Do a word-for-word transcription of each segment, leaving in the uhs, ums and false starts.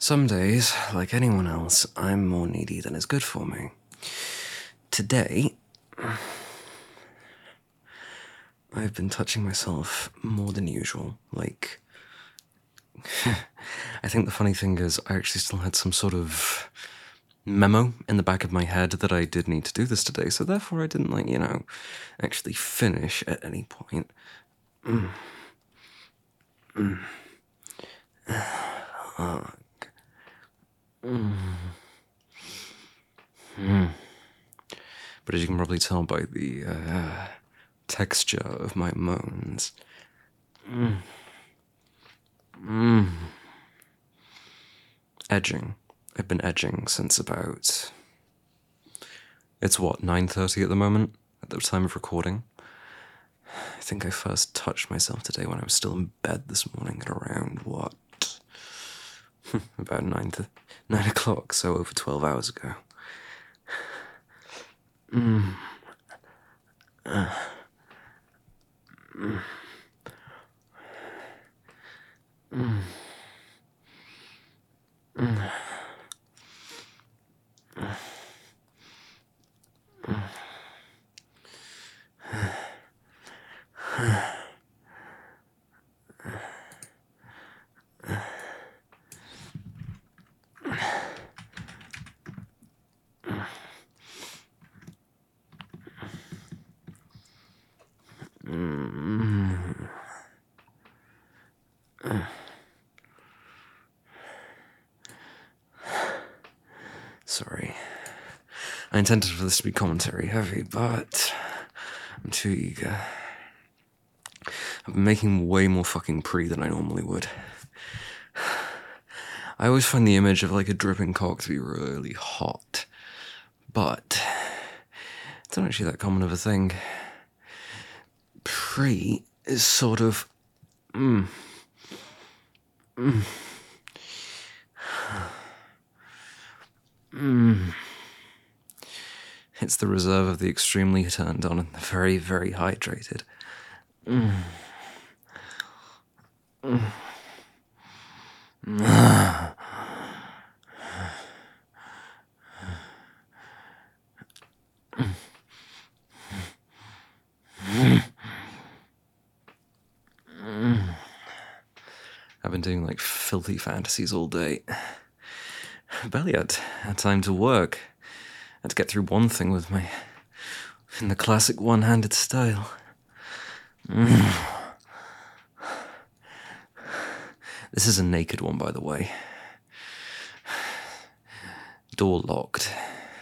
Some days, like anyone else, I'm more needy than is good for me. Today, I've been touching myself more than usual. Like, I think the funny thing is, I actually still had some sort of memo in the back of my head that I did need to do this today, so therefore I didn't, like, you know, actually finish at any point. Mm. Mm. Fuck. Mm. Mm. But as you can probably tell by the uh, texture of my moans, mm. Mm. Edging. I've been edging since about... It's what, nine thirty at the moment, at the time of recording? I think I first touched myself today when I was still in bed this morning at around, what? About nine, th- nine o'clock, so over twelve hours ago. Mm. Uh. Mm. Mm. Mm. Sorry. I intended for this to be commentary heavy, but I'm too eager. I've been making way more fucking pre than I normally would. I always find the image of like a dripping cock to be really hot, but it's not actually that common of a thing. Pre is sort of... Mm, mm, mm. It's the reserve of the extremely turned on and the very, very hydrated. Mm. Mm. Mm. I've been doing like filthy fantasies all day. Barely had, had time to work. I had to get through one thing with my... in the classic one-handed style. Mm. This is a naked one, by the way. Door locked.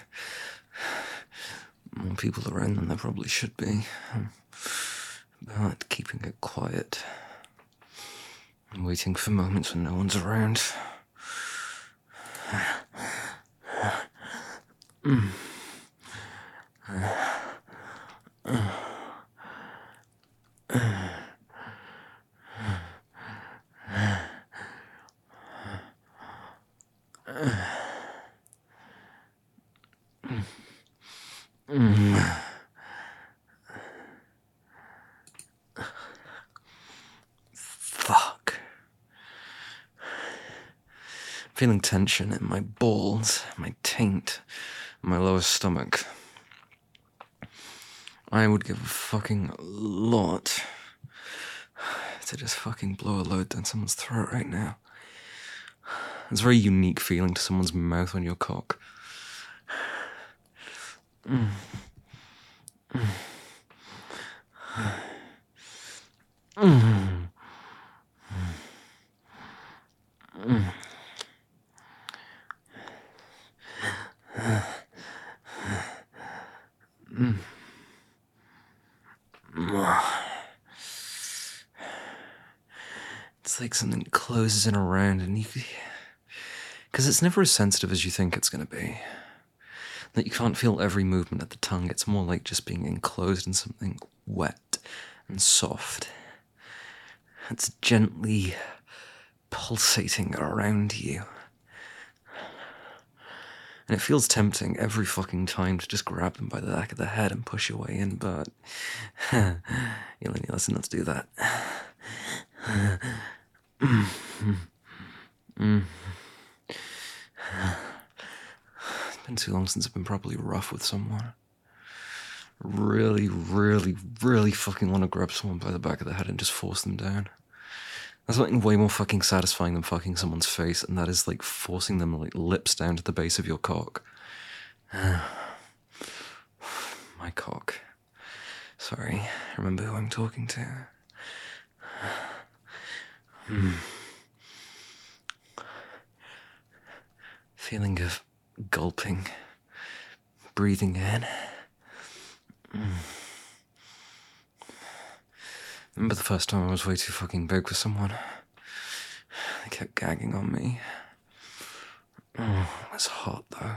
More people around than there probably should be. But keeping it quiet. I'm waiting for moments when no one's around. Mm. Mm. Fuck. Feeling tension in my balls, my taint, my lower stomach. I would give a fucking lot to just fucking blow a load down someone's throat right now. It's a very unique feeling to someone's mouth on your cock. Mm. Mm. Mm. Mm. Mm. It's like something closes in around and you... Because it's never as sensitive as you think it's going to be. That you can't feel every movement of the tongue. It's more like just being enclosed in something wet and soft. It's gently pulsating around you. And it feels tempting every fucking time to just grab them by the back of the head and push your way in, but you'll only listen not to do that. Mm. Mm. been too long since I've been properly rough with someone. Really, really, really fucking want to grab someone by the back of the head and just force them down. There's something way more fucking satisfying than fucking someone's face, and that is like forcing them like lips down to the base of your cock. My cock. Sorry, remember who I'm talking to. Hmm. Feeling of gulping, breathing in. Mm. Remember the first time I was way too fucking big for someone? They kept gagging on me. Oh, it was hot though.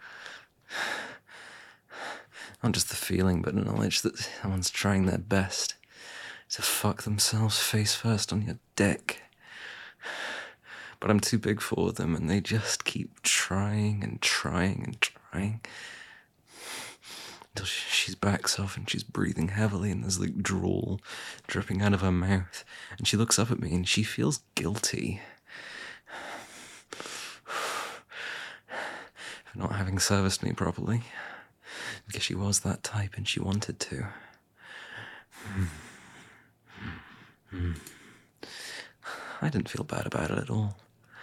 Not just the feeling, but the knowledge that someone's trying their best to fuck themselves face first on your dick. But I'm too big for them, and they just keep trying and trying and trying. Until she backs off and she's breathing heavily, and there's like drool dripping out of her mouth. And she looks up at me and she feels guilty for not having serviced me properly. Because she was that type and she wanted to. I didn't feel bad about it at all.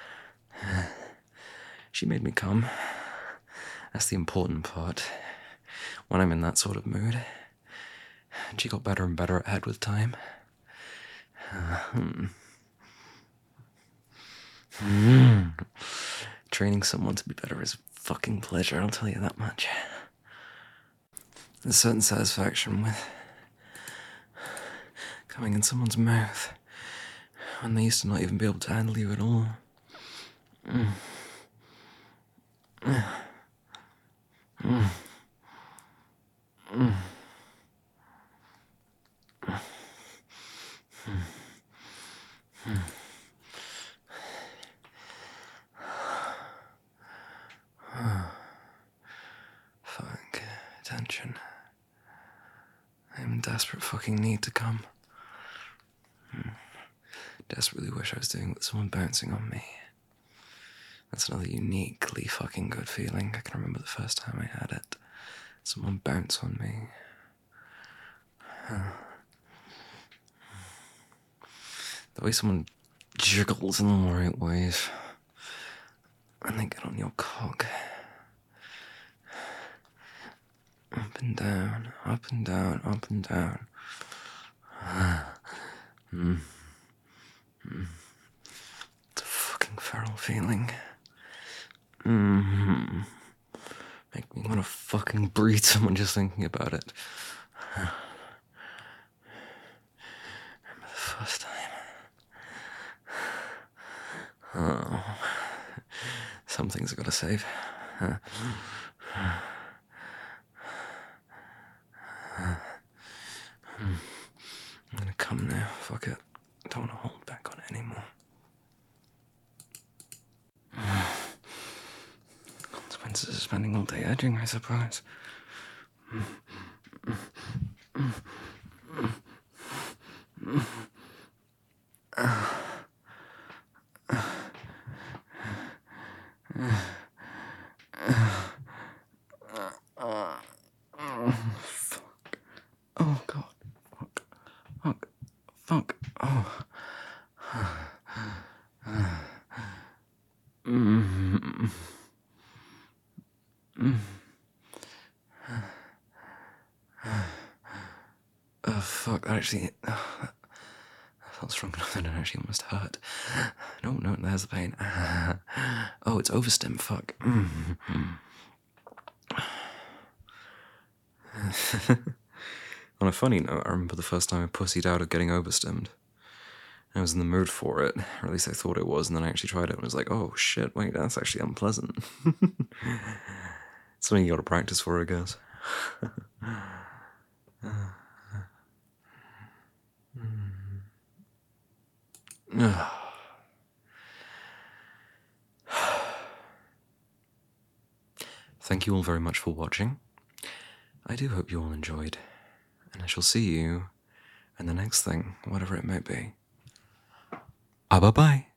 She made me come. That's the important part. When I'm in that sort of mood. And she got better and better at head with time. Uh, hmm. Mm. Training someone to be better is a fucking pleasure, I'll tell you that much. There's a certain satisfaction with coming in someone's mouth when they used to not even be able to handle you at all. Mm. Mm. Mm. Mm. Fuck. Attention. I'm in desperate fucking need to come. Hmm. Desperately wish I was doing it with someone bouncing on me. That's another uniquely fucking good feeling. I can remember the first time I had it. Someone bounce on me. Huh. The way someone jiggles in the right ways. And they get on your cock. Up and down, up and down, up and down. mm. Mm. It's a fucking feral feeling. Mm-hmm. Make me want to fucking breathe someone just thinking about it. Remember the first time? Oh. Some things I've got to save. I'm gonna come now. Fuck it. I don't want to hold back on it anymore. Consequences of spending all day edging, I suppose. Fuck. Oh god. Fuck. Fuck. Fuck. Oh. Mm. Mm. Oh fuck, that actually... Oh, that felt strong enough that it actually almost hurt. No, no, there's the pain. Oh, it's overstim, fuck. Mm. On a funny note, I remember the first time I pussied out of getting overstimmed. I was in the mood for it, or at least I thought it was, and then I actually tried it and was like, oh shit, wait, that's actually unpleasant. It's something you gotta practice for, I guess. Thank you all very much for watching. I do hope you all enjoyed, and I shall see you in the next thing, whatever it may be. Ah, bye-bye.